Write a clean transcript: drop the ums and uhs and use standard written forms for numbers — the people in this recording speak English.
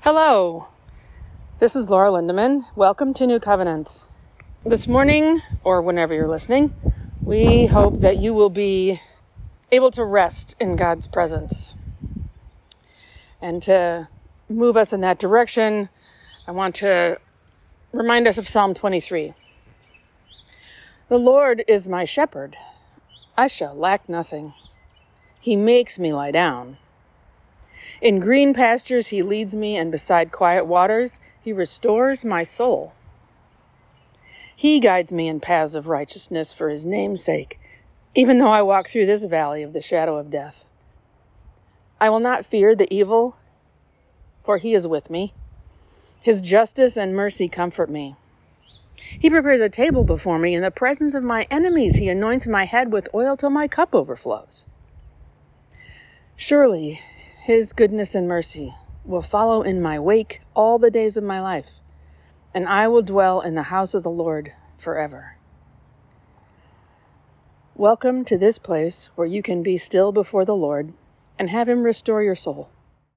Hello, this is Laura Lindemann. Welcome to New Covenant. This morning, or whenever you're listening, we hope that you will be able to rest in God's presence. And to move us in that direction, I want to remind us of Psalm 23. The Lord is my shepherd. I shall lack nothing. He makes me lie down. In green pastures he leads me, and beside quiet waters he restores my soul. He guides me in paths of righteousness for his name's sake, even though I walk through this valley of the shadow of death. I will not fear the evil, for he is with me. His justice and mercy comfort me. He prepares a table before me in the presence of my enemies. He anoints my head with oil till my cup overflows. Surely his goodness and mercy will follow in my wake all the days of my life, and I will dwell in the house of the Lord forever. Welcome to this place where you can be still before the Lord and have him restore your soul.